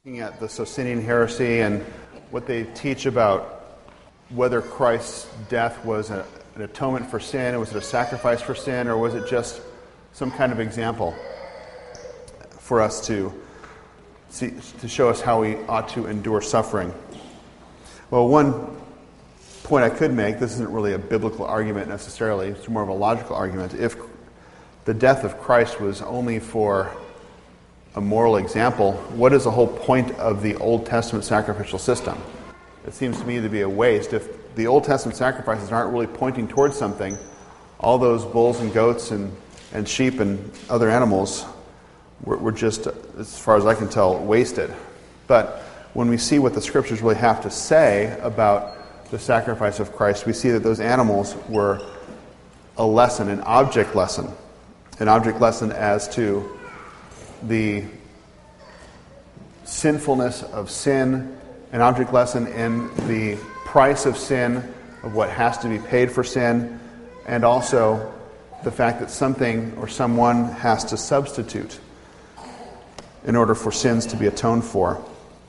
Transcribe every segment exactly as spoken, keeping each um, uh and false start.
Looking at the Socinian heresy and what they teach about whether Christ's death was a, an atonement for sin, or was it a sacrifice for sin, or was it just some kind of example for us to see, to show us how we ought to endure suffering. Well, one point I could make, this isn't really a biblical argument necessarily, it's more of a logical argument. If the death of Christ was only for a moral example, what is the whole point of the Old Testament sacrificial system? It seems to me to be a waste. If the Old Testament sacrifices aren't really pointing towards something, all those bulls and goats and, and sheep and other animals were, were just, as far as I can tell, wasted. But when we see what the Scriptures really have to say about the sacrifice of Christ, we see that those animals were a lesson, an object lesson, an object lesson as to the sinfulness of sin, an object lesson in the price of sin, of what has to be paid for sin, and also the fact that something or someone has to substitute in order for sins to be atoned for.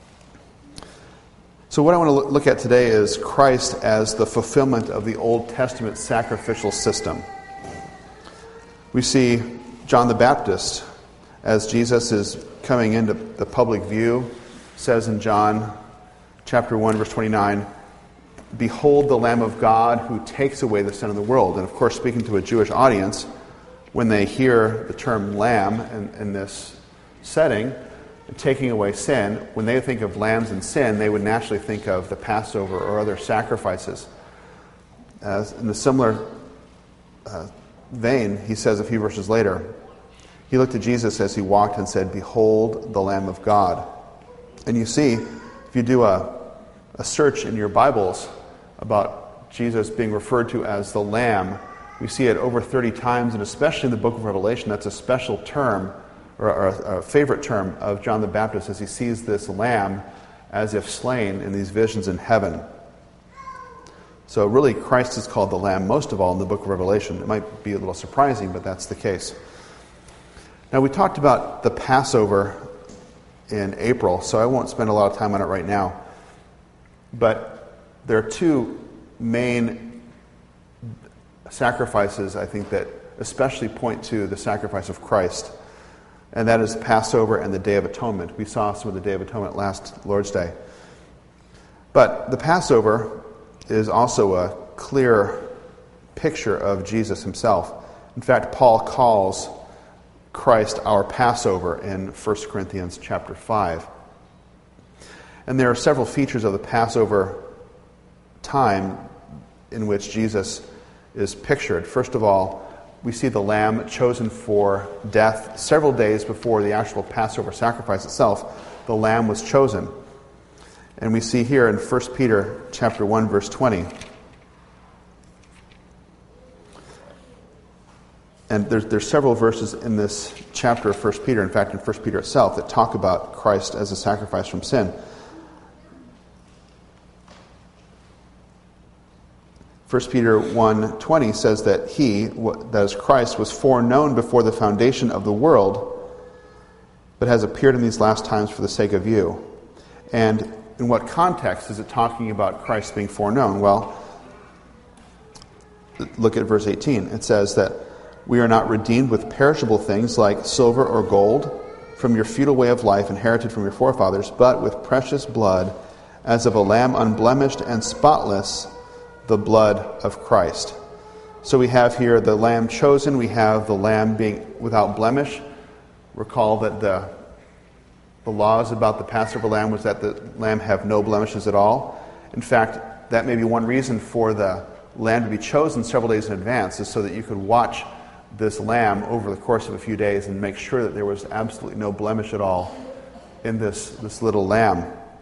So what I want to look at today is Christ as the fulfillment of the Old Testament sacrificial system. We see John the Baptist, as Jesus is coming into the public view, says in John chapter one, verse twenty-nine, "Behold the Lamb of God who takes away the sin of the world." And of course, speaking to a Jewish audience, when they hear the term lamb in, in this setting, taking away sin, when they think of lambs and sin, they would naturally think of the Passover or other sacrifices. As in a similar uh, vein, he says a few verses later, he looked at Jesus as he walked and said, "Behold the Lamb of God." And you see, if you do a, a search in your Bibles about Jesus being referred to as the Lamb, we see it over thirty times, and especially in the book of Revelation, that's a special term, or, or a, a favorite term of John the Baptist as he sees this Lamb as if slain in these visions in heaven. So really, Christ is called the Lamb most of all in the book of Revelation. It might be a little surprising, but that's the case. Now, we talked about the Passover in April, so I won't spend a lot of time on it right now. But there are two main sacrifices, I think, that especially point to the sacrifice of Christ, and that is Passover and the Day of Atonement. We saw some of the Day of Atonement last Lord's Day. But the Passover is also a clear picture of Jesus himself. In fact, Paul calls Christ our Passover in First Corinthians chapter five. And there are several features of the Passover time in which Jesus is pictured. First of all, we see the lamb chosen for death several days before the actual Passover sacrifice itself. The lamb was chosen. And we see here in First Peter chapter one, verse twenty. And there's, there's several verses in this chapter of First Peter, in fact in First Peter itself, that talk about Christ as a sacrifice from sin. First Peter one twenty says that he, that is Christ, was foreknown before the foundation of the world, but has appeared in these last times for the sake of you. And in what context is it talking about Christ being foreknown? Well, look at verse eighteen. It says that we are not redeemed with perishable things like silver or gold from your futile way of life inherited from your forefathers, but with precious blood, as of a lamb unblemished and spotless, the blood of Christ. So we have here the lamb chosen, we have the lamb being without blemish. Recall that the, the laws about the Passover lamb was that the lamb have no blemishes at all. In fact, that may be one reason for the lamb to be chosen several days in advance, is so that you could watch this lamb over the course of a few days and make sure that there was absolutely no blemish at all in this, this little lamb.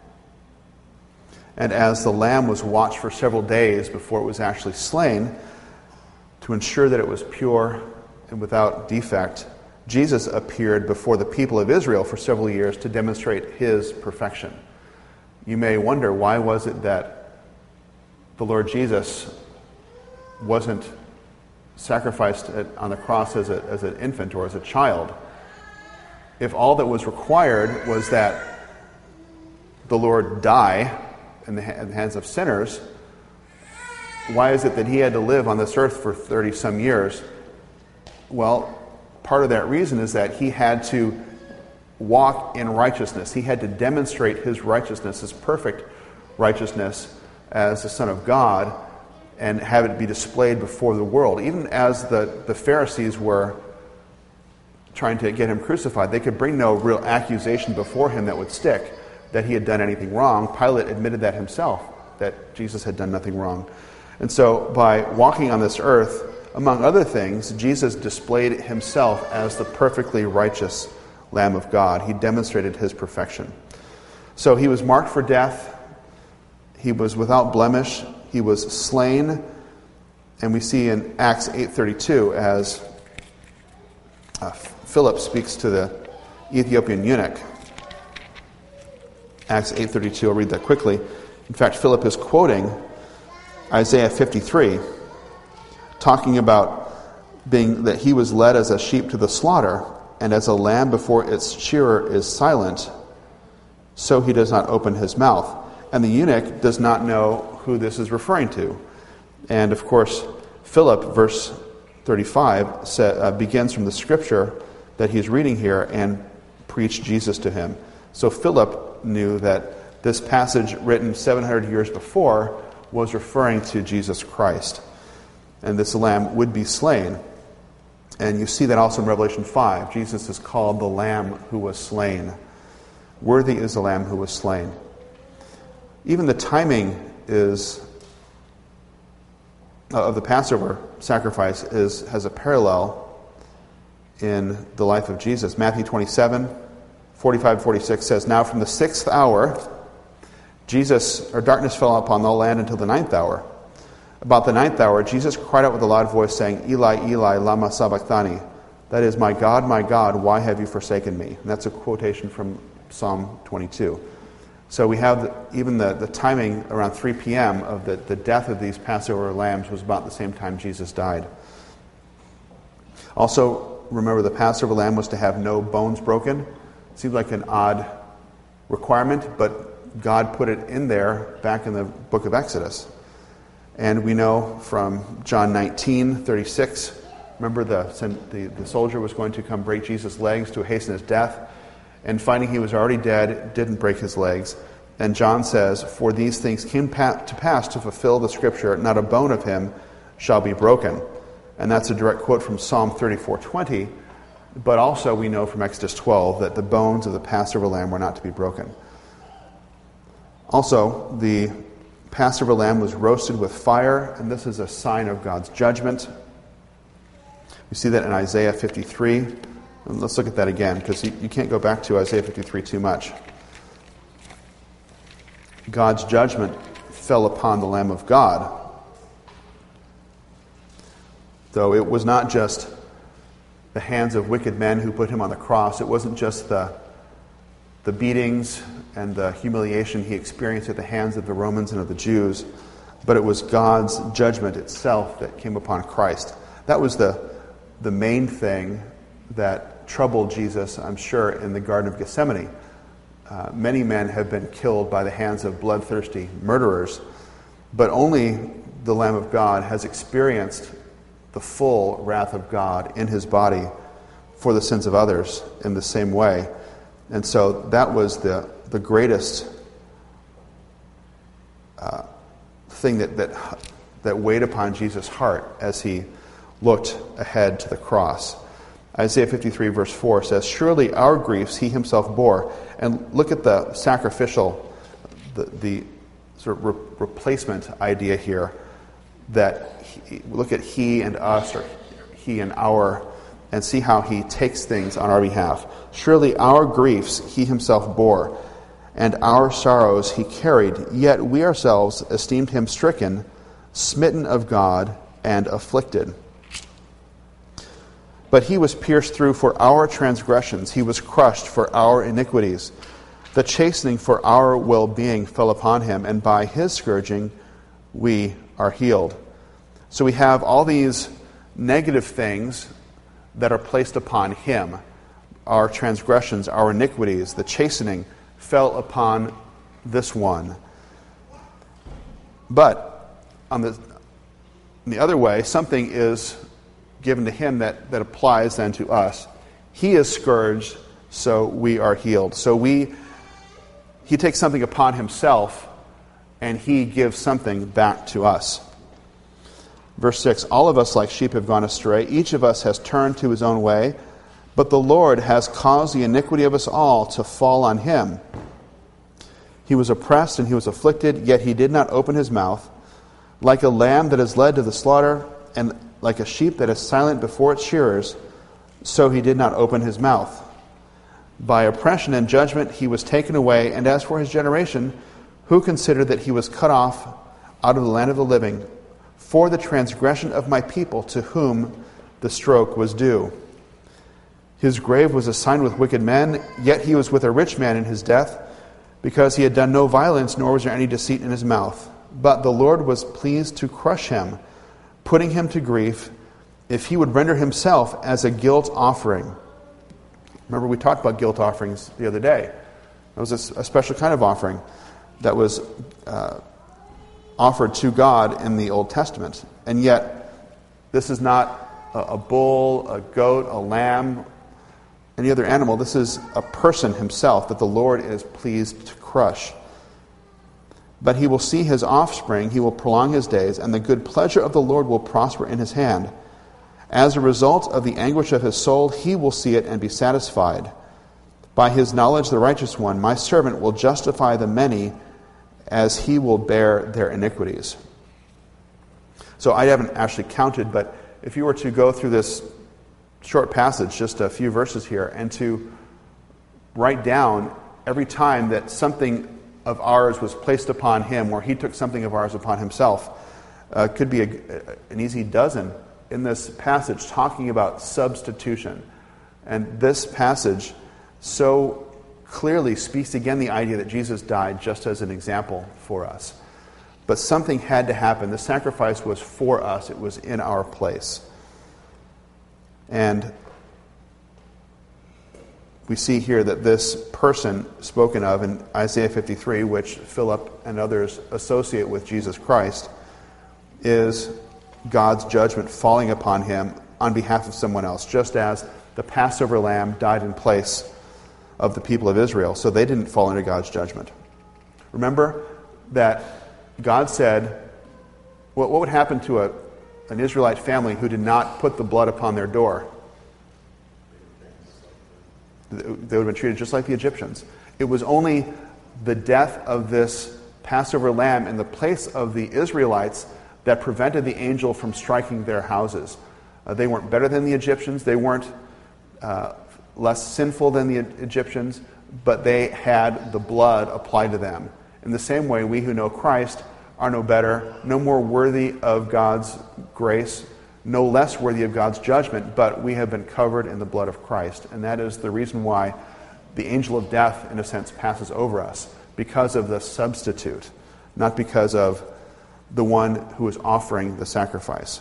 And as the lamb was watched for several days before it was actually slain, to ensure that it was pure and without defect, Jesus appeared before the people of Israel for several years to demonstrate his perfection. You may wonder, why was it that the Lord Jesus wasn't sacrificed on the cross as, a, as an infant or as a child? If all that was required was that the Lord die in the, in the hands of sinners, why is it that he had to live on this earth for thirty some years? Well, part of that reason is that he had to walk in righteousness. He had to demonstrate his righteousness, his perfect righteousness as the Son of God, and have it be displayed before the world. Even as the, the Pharisees were trying to get him crucified, they could bring no real accusation before him that would stick, that he had done anything wrong. Pilate admitted that himself, that Jesus had done nothing wrong. And so by walking on this earth, among other things, Jesus displayed himself as the perfectly righteous Lamb of God. He demonstrated his perfection. So he was marked for death. He was without blemish. He was slain. And we see in Acts eight thirty-two as uh, Philip speaks to the Ethiopian eunuch. Acts eight thirty-two, I'll read that quickly. In fact, Philip is quoting Isaiah fifty-three, talking about being that he was led as a sheep to the slaughter, and as a lamb before its shearer is silent, so he does not open his mouth. And the eunuch does not know who this is referring to. And of course, Philip, verse thirty-five, sa- uh, begins from the scripture that he's reading here and preached Jesus to him. So Philip knew that this passage written seven hundred years before was referring to Jesus Christ. And this lamb would be slain. And you see that also in Revelation five. Jesus is called the Lamb who was slain. Worthy is the Lamb who was slain. Even the timing is uh, of the Passover sacrifice is has a parallel in the life of Jesus. Matthew twenty-seven, forty-five, forty-six says, "Now from the sixth hour, Jesus, or darkness fell upon the land until the ninth hour. About the ninth hour, Jesus cried out with a loud voice, saying, Eli, Eli, lama sabachthani. That is, my God, my God, why have you forsaken me?" And that's a quotation from Psalm twenty-two. So we have the, even the, the timing around three p.m. of the, the death of these Passover lambs was about the same time Jesus died. Also, remember the Passover lamb was to have no bones broken. It seems like an odd requirement, but God put it in there back in the book of Exodus. And we know from John nineteen thirty-six, remember the, the, the soldier was going to come break Jesus' legs to hasten his death, and finding he was already dead, didn't break his legs. And John says, "For these things came pa- to pass to fulfill the scripture, not a bone of him shall be broken." And that's a direct quote from Psalm thirty-four twenty, but also we know from Exodus twelve that the bones of the Passover lamb were not to be broken. Also, the Passover lamb was roasted with fire, and this is a sign of God's judgment. We see that in Isaiah fifty-three. And let's look at that again, because you, you can't go back to Isaiah fifty-three too much. God's judgment fell upon the Lamb of God. Though it was not just the hands of wicked men who put him on the cross. It wasn't just the, the beatings and the humiliation he experienced at the hands of the Romans and of the Jews, but it was God's judgment itself that came upon Christ. That was the, the main thing that troubled Jesus, I'm sure, in the Garden of Gethsemane. Uh, many men have been killed by the hands of bloodthirsty murderers, but only the Lamb of God has experienced the full wrath of God in his body for the sins of others in the same way. And so that was the, the greatest uh, thing that, that, that weighed upon Jesus' heart as he looked ahead to the cross. Isaiah fifty-three verse four says, "Surely our griefs he himself bore." And look at the sacrificial, the, the sort of re- replacement idea here, that he, look at he and us, or he and our, and see how he takes things on our behalf. "Surely our griefs he himself bore, and our sorrows he carried, yet we ourselves esteemed him stricken, smitten of God, and afflicted. But he was pierced through for our transgressions. He was crushed for our iniquities. The chastening for our well-being fell upon him, and by his scourging we are healed." So we have all these negative things that are placed upon him. Our transgressions, our iniquities, the chastening fell upon this one. But on the, in the other way, something is given to him that, that applies then to us. He is scourged, so we are healed. So we, he takes something upon himself, and he gives something back to us. Verse six, all of us like sheep have gone astray. Each of us has turned to his own way. But the Lord has caused the iniquity of us all to fall on him. He was oppressed and he was afflicted, yet he did not open his mouth. Like a lamb that is led to the slaughter, and like a sheep that is silent before its shearers, so he did not open his mouth. By oppression and judgment he was taken away, and as for his generation, who considered that he was cut off out of the land of the living, for the transgression of my people, to whom the stroke was due. His grave was assigned with wicked men, yet he was with a rich man in his death, because he had done no violence, nor was there any deceit in his mouth. But the Lord was pleased to crush him, putting him to grief, if he would render himself as a guilt offering. Remember, we talked about guilt offerings the other day. That was a, a special kind of offering that was uh, offered to God in the Old Testament. And yet, this is not a, a bull, a goat, a lamb, any other animal. This is a person himself that the Lord is pleased to crush. But he will see his offspring, he will prolong his days, and the good pleasure of the Lord will prosper in his hand. As a result of the anguish of his soul, he will see it and be satisfied. By his knowledge, the righteous one, my servant, will justify the many, as he will bear their iniquities. So I haven't actually counted, but if you were to go through this short passage, just a few verses here, and to write down every time that something of ours was placed upon him, or he took something of ours upon himself, uh, could be a, an easy dozen in this passage talking about substitution. And this passage so clearly speaks again the idea that Jesus died just as an example for us. But something had to happen. The sacrifice was for us. It was in our place. And we see here that this person spoken of in Isaiah fifty-three, which Philip and others associate with Jesus Christ, is God's judgment falling upon him on behalf of someone else, just as the Passover lamb died in place of the people of Israel, so they didn't fall under God's judgment. Remember that God said, what, what would happen to a, an Israelite family who did not put the blood upon their door? They would have been treated just like the Egyptians. It was only the death of this Passover lamb in the place of the Israelites that prevented the angel from striking their houses. Uh, they weren't better than the Egyptians. They weren't uh, less sinful than the Egyptians, but they had the blood applied to them. In the same way, we who know Christ are no better, no more worthy of God's grace, no less worthy of God's judgment, but we have been covered in the blood of Christ. And that is the reason why the angel of death, in a sense, passes over us, because of the substitute, not because of the one who is offering the sacrifice.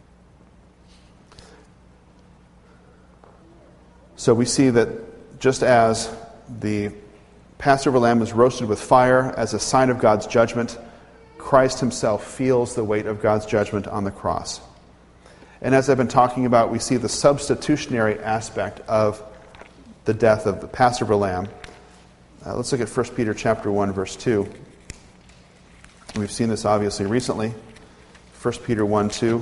So we see that just as the Passover lamb was roasted with fire as a sign of God's judgment, Christ himself feels the weight of God's judgment on the cross. And as I've been talking about, we see the substitutionary aspect of the death of the Passover lamb. Uh, let's look at First Peter chapter one, verse two. We've seen this obviously recently. First Peter one, two.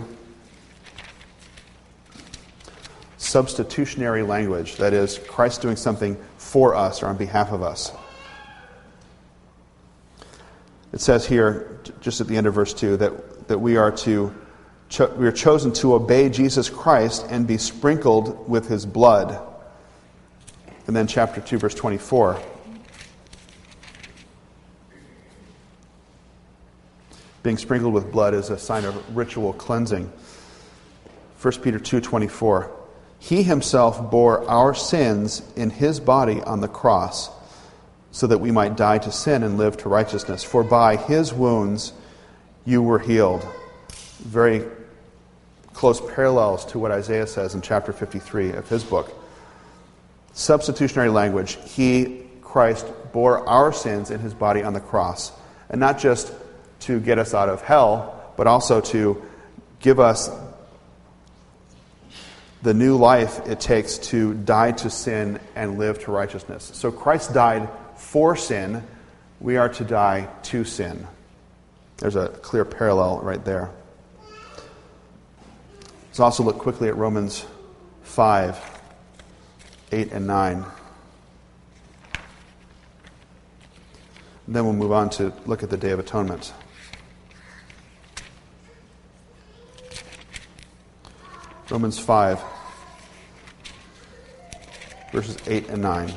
Substitutionary language, that is, Christ doing something for us or on behalf of us. It says here, just at the end of verse two, that, that we are to cho- we are chosen to obey Jesus Christ and be sprinkled with his blood. And then chapter two, verse twenty-four. Being sprinkled with blood is a sign of ritual cleansing. First Peter two, twenty-four. He himself bore our sins in his body on the cross, so that we might die to sin and live to righteousness. For by his wounds you were healed. Very close parallels to what Isaiah says in chapter fifty-three of his book. Substitutionary language. He, Christ bore our sins in his body on the cross. And not just to get us out of hell, but also to give us the new life it takes to die to sin and live to righteousness. So Christ died for sin. We are to die to sin. There's a clear parallel right there. Let's also look quickly at Romans five, eight and nine. And then we'll move on to look at the Day of Atonement. Romans five, verses eight and nine.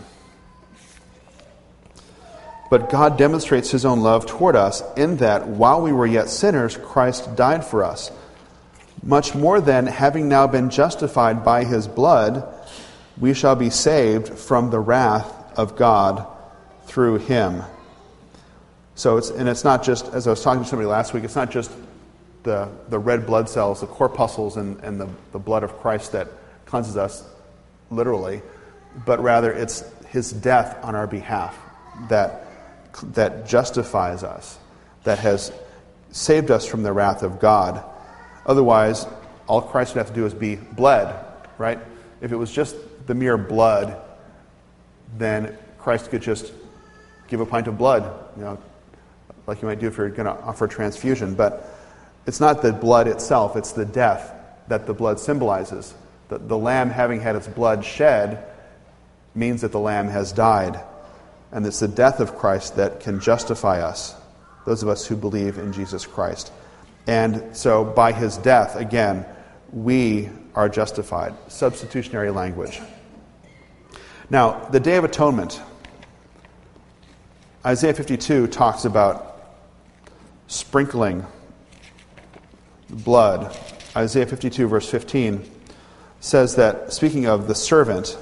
But God demonstrates his own love toward us in that while we were yet sinners, Christ died for us. Much more then, having now been justified by his blood, we shall be saved from the wrath of God through him. So it's and it's not just, as I was talking to somebody last week, it's not just the, the red blood cells, the corpuscles, and, and the, the blood of Christ that cleanses us, literally, but rather it's his death on our behalf that that justifies us, that has saved us from the wrath of God. Otherwise, all Christ would have to do is be bled, right? If it was just the mere blood, then Christ could just give a pint of blood, you know, like you might do if you're going to offer a transfusion. But it's not the blood itself, it's the death that the blood symbolizes. The, the lamb having had its blood shed means that the lamb has died. And it's the death of Christ that can justify us, those of us who believe in Jesus Christ. And so by his death, again, we are justified. Substitutionary language. Now, the Day of Atonement. Isaiah fifty-two talks about sprinkling blood. Isaiah fifty-two, verse fifteen, says that, speaking of the servant,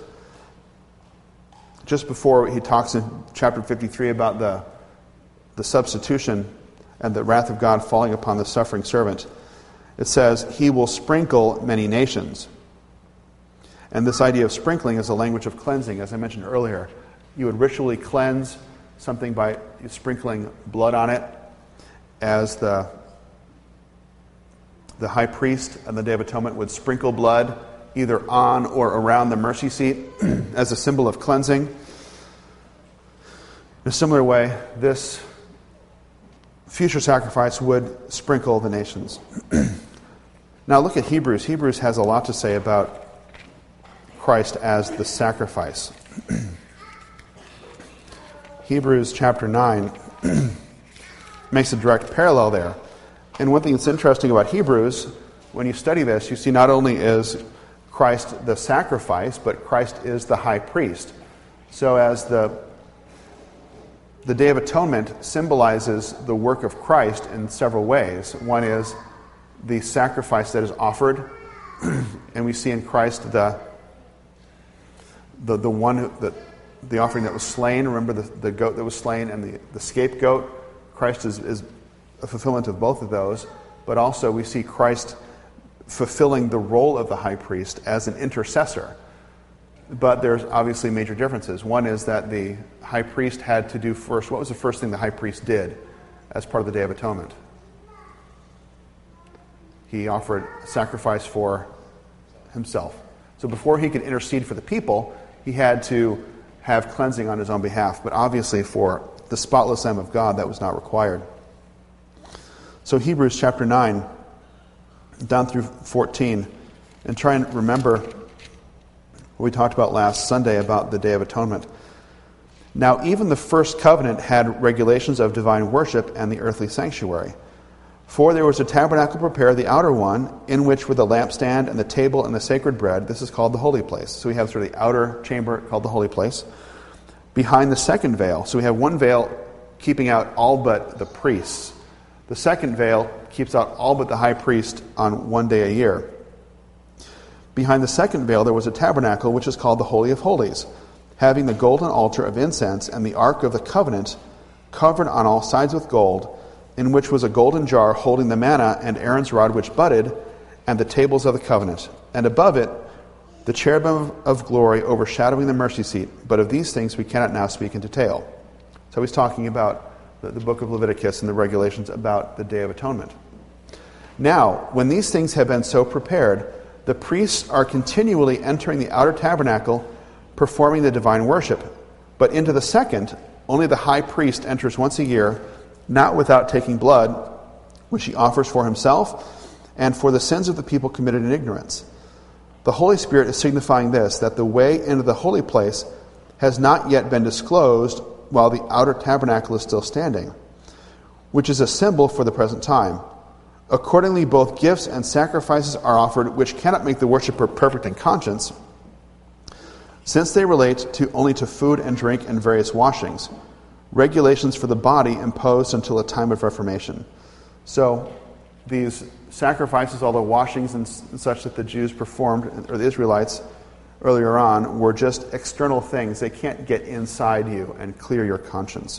just before he talks in chapter fifty-three about the, the substitution and the wrath of God falling upon the suffering servant, it says, he will sprinkle many nations. And this idea of sprinkling is a language of cleansing, as I mentioned earlier. You would ritually cleanse something by sprinkling blood on it, as the, the high priest on the Day of Atonement would sprinkle blood either on or around the mercy seat as a symbol of cleansing. In a similar way, this future sacrifice would sprinkle the nations. Now look at Hebrews. Hebrews has a lot to say about Christ as the sacrifice. Hebrews chapter nine makes a direct parallel there. And one thing that's interesting about Hebrews, when you study this, you see not only is Christ the sacrifice, but Christ is the high priest. So as the the Day of Atonement symbolizes the work of Christ in several ways. One is the sacrifice that is offered, and we see in Christ the the the one who, the the offering that was slain. Remember the, the goat that was slain and the, the scapegoat. Christ is, is a fulfillment of both of those, but also we see Christ fulfilling the role of the high priest as an intercessor. But there's obviously major differences. One is that the high priest had to do first, what was the first thing the high priest did as part of the Day of Atonement? He offered sacrifice for himself. So before he could intercede for the people, he had to have cleansing on his own behalf. But obviously for the spotless Lamb of God, that was not required. So Hebrews chapter nine, down through fourteen, and try and remember what we talked about last Sunday about the Day of Atonement. Now, even the first covenant had regulations of divine worship and the earthly sanctuary. For there was a tabernacle prepared, the outer one, in which were the lampstand and the table and the sacred bread. This is called the holy place. So we have sort of the outer chamber called the holy place. Behind the second veil. So we have one veil keeping out all but the priests. The second veil keeps out all but the high priest on one day a year. Behind the second veil there was a tabernacle which is called the Holy of Holies, having the golden altar of incense and the ark of the covenant covered on all sides with gold, in which was a golden jar holding the manna and Aaron's rod which budded, and the tables of the covenant. And above it the cherubim of glory overshadowing the mercy seat, but of these things we cannot now speak in detail. So he's talking about the, the book of Leviticus and the regulations about the Day of Atonement. Now, when these things have been so prepared, the priests are continually entering the outer tabernacle, performing the divine worship. But into the second, only the high priest enters once a year, not without taking blood, which he offers for himself and for the sins of the people committed in ignorance. The Holy Spirit is signifying this, that the way into the holy place has not yet been disclosed while the outer tabernacle is still standing, which is a symbol for the present time. Accordingly, both gifts and sacrifices are offered, which cannot make the worshiper perfect in conscience, since they relate to only to food and drink and various washings, regulations for the body imposed until a time of Reformation. So these sacrifices, all the washings and such that the Jews performed, or the Israelites earlier on, were just external things. They can't get inside you and clear your conscience.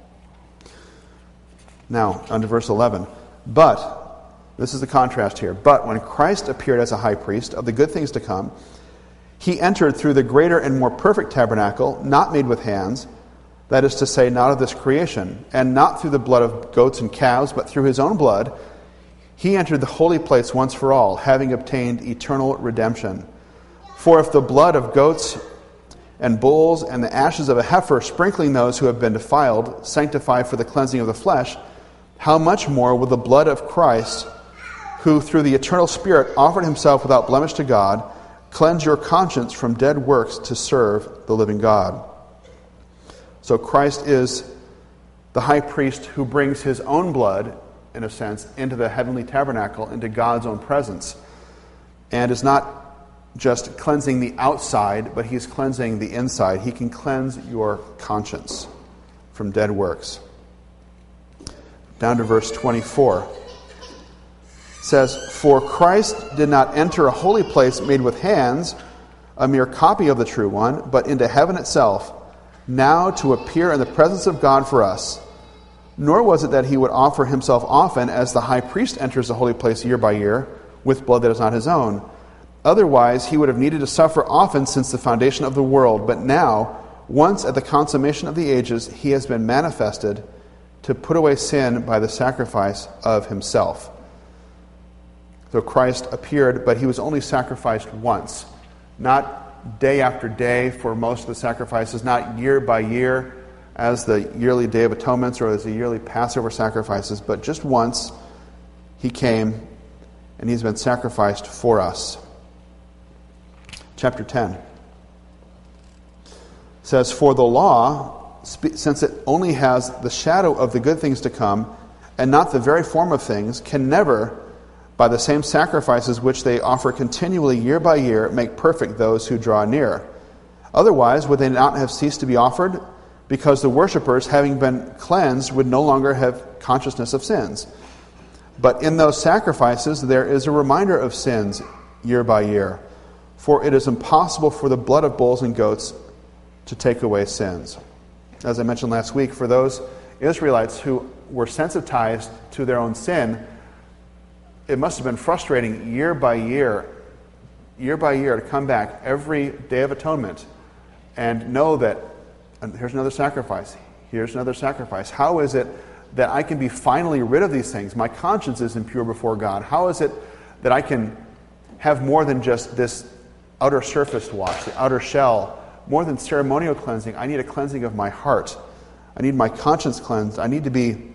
Now, on to verse eleven. But, this is the contrast here, but when Christ appeared as a high priest of the good things to come, he entered through the greater and more perfect tabernacle, not made with hands, that is to say, not of this creation, and not through the blood of goats and calves, but through his own blood, he entered the holy place once for all, having obtained eternal redemption. For if the blood of goats and bulls and the ashes of a heifer, sprinkling those who have been defiled, sanctify for the cleansing of the flesh, how much more will the blood of Christ, who through the eternal Spirit offered himself without blemish to God, cleanse your conscience from dead works to serve the living God? So Christ is the high priest who brings his own blood, in a sense, into the heavenly tabernacle, into God's own presence, and is not just cleansing the outside, but he's cleansing the inside. He can cleanse your conscience from dead works. Down to verse twenty-four. It says, for Christ did not enter a holy place made with hands, a mere copy of the true one, but into heaven itself, now to appear in the presence of God for us. Nor was it that he would offer himself often, as the high priest enters the holy place year by year, with blood that is not his own. Otherwise, he would have needed to suffer often since the foundation of the world. But now, once at the consummation of the ages, he has been manifested to put away sin by the sacrifice of himself. So Christ appeared, but he was only sacrificed once. Not day after day for most of the sacrifices, not year by year as the yearly Day of Atonements or as the yearly Passover sacrifices, but just once he came and he's been sacrificed for us. Chapter ten says, for the law, since it only has the shadow of the good things to come and not the very form of things, can never, by the same sacrifices which they offer continually year by year, make perfect those who draw near. Otherwise, would they not have ceased to be offered? Because the worshippers, having been cleansed, would no longer have consciousness of sins. But in those sacrifices there is a reminder of sins year by year. For it is impossible for the blood of bulls and goats to take away sins. As I mentioned last week, for those Israelites who were sensitized to their own sin, it must have been frustrating year by year, year by year, to come back every Day of Atonement and know that, and here's another sacrifice, here's another sacrifice. How is it that I can be finally rid of these things? My conscience is impure before God. How is it that I can have more than just this outer surface wash, the outer shell, more than ceremonial cleansing? I need a cleansing of my heart. I need my conscience cleansed. I need to be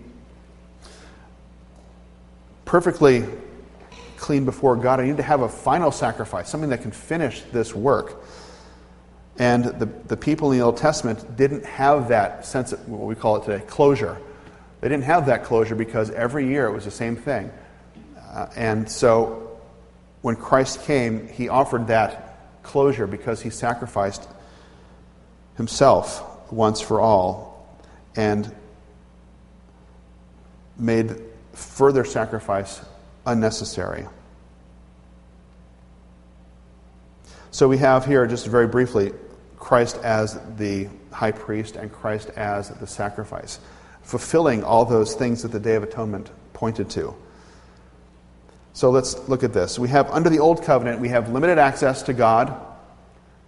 perfectly clean before God. I need to have a final sacrifice, something that can finish this work. And the, the people in the Old Testament didn't have that sense of what we call it today, closure. They didn't have that closure because every year it was the same thing. Uh, and so when Christ came, he offered that closure because he sacrificed himself once for all and made further sacrifice unnecessary. So we have here, just very briefly, Christ as the high priest and Christ as the sacrifice, fulfilling all those things that the Day of Atonement pointed to. So let's look at this. We have, under the Old Covenant, we have limited access to God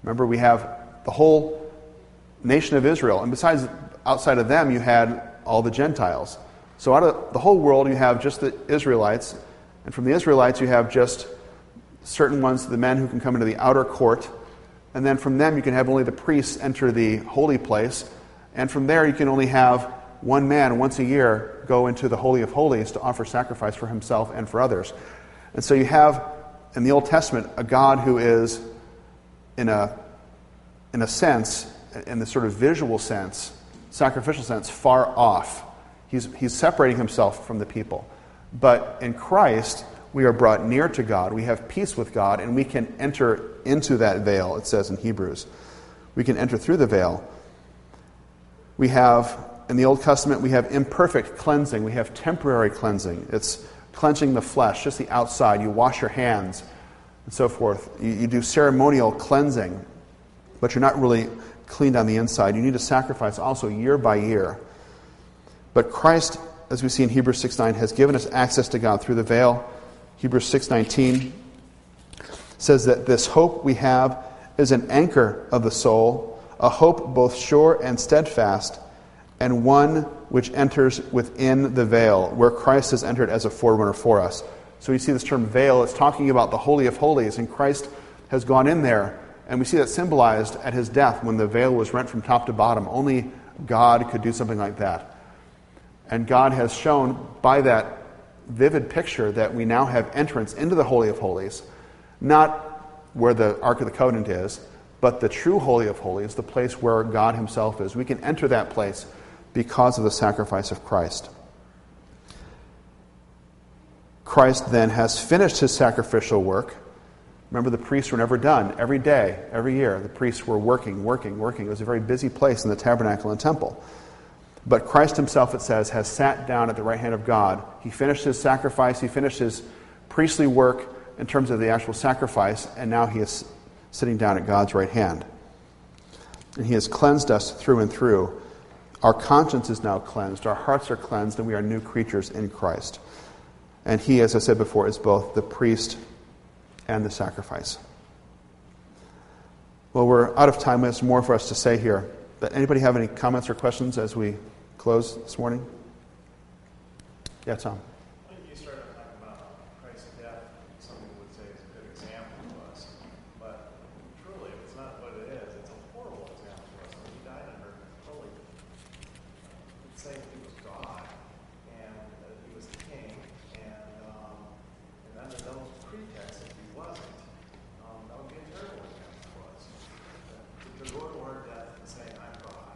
Remember, we have the whole nation of Israel, and besides, outside of them, you had all the Gentiles. So out of the whole world, you have just the Israelites, and from the Israelites, you have just certain ones, the men who can come into the outer court, and then from them, you can have only the priests enter the holy place, and from there, you can only have one man once a year go into the Holy of Holies to offer sacrifice for himself and for others. And so you have, in the Old Testament, a God who is, in a, in a sense, in the sort of visual sense, sacrificial sense, far off. He's, he's separating himself from the people. But in Christ, we are brought near to God. We have peace with God, and we can enter into that veil, it says in Hebrews. We can enter through the veil. We have, in the Old Testament, we have imperfect cleansing. We have temporary cleansing. It's cleansing the flesh, just the outside. You wash your hands and so forth. You, you do ceremonial cleansing, but you're not really cleaned on the inside. You need to sacrifice also year by year. But Christ, as we see in Hebrews six nine, has given us access to God through the veil. Hebrews six nineteen says that this hope we have is an anchor of the soul, a hope both sure and steadfast, and one which enters within the veil, where Christ has entered as a forerunner for us. So you see this term veil, it's talking about the Holy of Holies, and Christ has gone in there, and we see that symbolized at his death when the veil was rent from top to bottom. Only God could do something like that. And God has shown by that vivid picture that we now have entrance into the Holy of Holies, not where the Ark of the Covenant is, but the true Holy of Holies, the place where God himself is. We can enter that place because of the sacrifice of Christ. Christ then has finished his sacrificial work. Remember, the priests were never done. Every day, every year, the priests were working, working, working. It was a very busy place in the tabernacle and temple. But Christ himself, it says, has sat down at the right hand of God. He finished his sacrifice. He finished his priestly work in terms of the actual sacrifice, and now he is sitting down at God's right hand. And he has cleansed us through and through. Our conscience is now cleansed. Our hearts are cleansed, and we are new creatures in Christ. And he, as I said before, is both the priest and the sacrifice. Well, we're out of time. There's more for us to say here. But anybody have any comments or questions as we close this morning? Yeah, Tom. When you started talking about Christ's death, some people would say it's a good example to us. But truly, if it's not what it is, it's a horrible example to us. When he died under fully, it's saying he was God and uh, he was the king, and um, and under those pretexts, if he wasn't, um, that would be a terrible example to us. To go to our death and say, "I'm God,"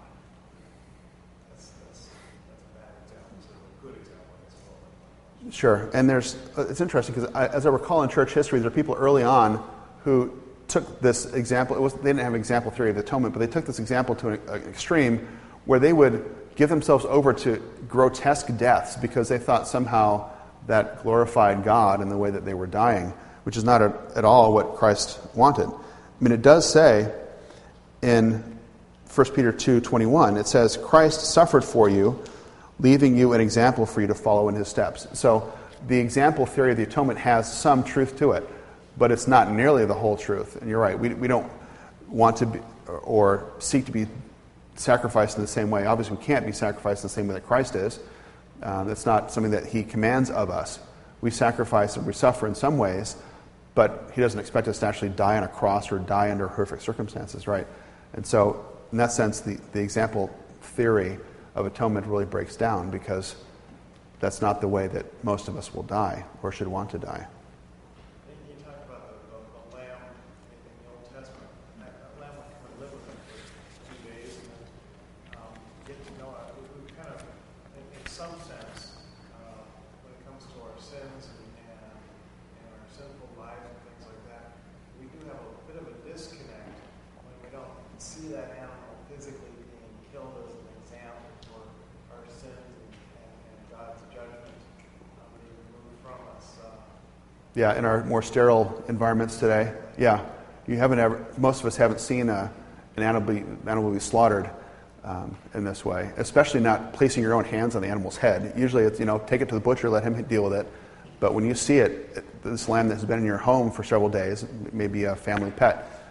that's that's that's a bad example. So a good example, I suppose. Sure. And there's it's interesting because as I recall in church history, there are people early on who took this example. It was, they didn't have example theory of the atonement, but they took this example to an, an extreme where they would give themselves over to grotesque deaths because they thought somehow that glorified God in the way that they were dying, which is not a, at all what Christ wanted. I mean, it does say in First Peter two twenty-one, it says, Christ suffered for you, leaving you an example for you to follow in his steps. So the example theory of the atonement has some truth to it, but it's not nearly the whole truth. And you're right, we, we don't want to be or seek to be sacrificed in the same way. Obviously, we can't be sacrificed in the same way that Christ is. Um, that's not something that he commands of us. We sacrifice and we suffer in some ways, but he doesn't expect us to actually die on a cross or die under horrific circumstances, right? And so, in that sense, the, the example theory of atonement really breaks down because that's not the way that most of us will die or should want to die. You talk about the, the, the lamb in the Old Testament. That, that lamb would come and live with them for two days and then um, get to know it. We, we kind of, in, in some sense, uh, when it comes to our sins and, and, and our sinful lives and things like that, we do have a bit of a disconnect when we don't see that animal physically being killed as an example for our sins and, and, and God's judgment um, being removed from us. Uh, Yeah, in our more sterile environments today, yeah, you haven't ever. Most of us haven't seen a, an animal be, animal be slaughtered um, in this way, especially not placing your own hands on the animal's head. Usually, it's you know take it to the butcher, let him deal with it. But when you see it, it this lamb that has been in your home for several days, maybe a family pet,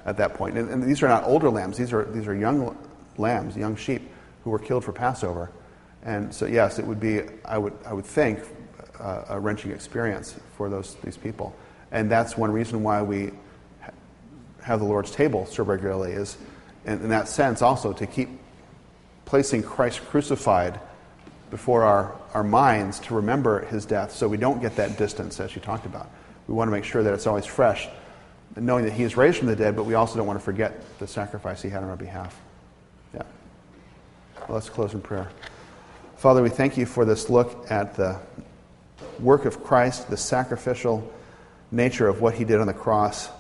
at that point. And, and these are not older lambs. These are these are young lambs, young sheep who were killed for Passover. And so, yes, it would be, I would I would think, uh, a wrenching experience for those these people. And that's one reason why we ha- have the Lord's table so regularly, is in, in that sense also to keep placing Christ crucified before our, our minds to remember his death, so we don't get that distance, as you talked about. We want to make sure that it's always fresh, knowing that he is raised from the dead, but we also don't want to forget the sacrifice he had on our behalf. Yeah. Well, let's close in prayer. Father, we thank you for this look at the work of Christ, the sacrificial nature of what he did on the cross.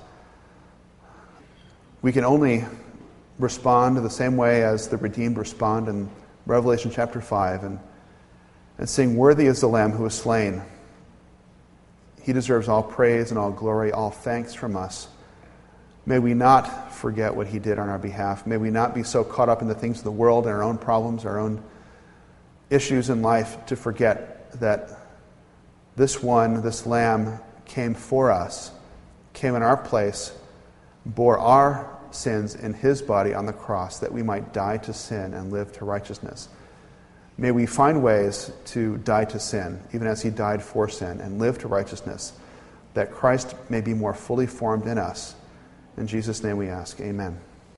We can only respond the same way as the redeemed respond in Revelation chapter five, and, and sing, "Worthy is the Lamb who was slain." He deserves all praise and all glory, all thanks from us. May we not forget what he did on our behalf. May we not be so caught up in the things of the world and our own problems, our own issues in life, to forget that this one, this Lamb, came for us, came in our place, bore our sins in his body on the cross, that we might die to sin and live to righteousness. May we find ways to die to sin, even as he died for sin, and live to righteousness, that Christ may be more fully formed in us. In Jesus' name we ask, amen.